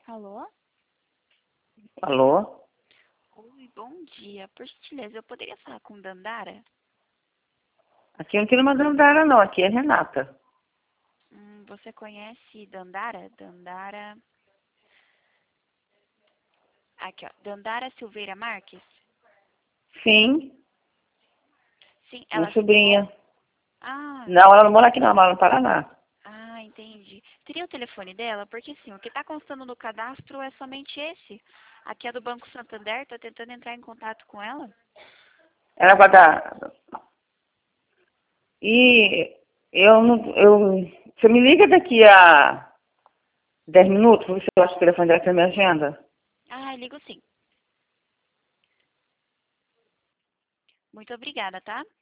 Alô? Alô? Oi, bom dia. Por gentileza, eu poderia falar com Dandara? Aqui não tem uma Dandara, não. Aqui é Renata. Você conhece Dandara? Dandara... Aqui, ó. Dandara Silveira Marques? Sim, Sim, minha ela ficou... sobrinha. Ah, Não, ela não mora aqui não, ela mora no Paraná. entendi. Teria o telefone dela? Porque, sim, o que está constando no cadastro é somente esse. Aqui é do Banco Santander, tô tentando entrar em contato com ela. Ela vai dar... E eu não... Você me liga daqui a 10 minutos, pra ver se eu acho o telefone dela aqui na minha agenda. Ligo sim. Muito obrigada, tá?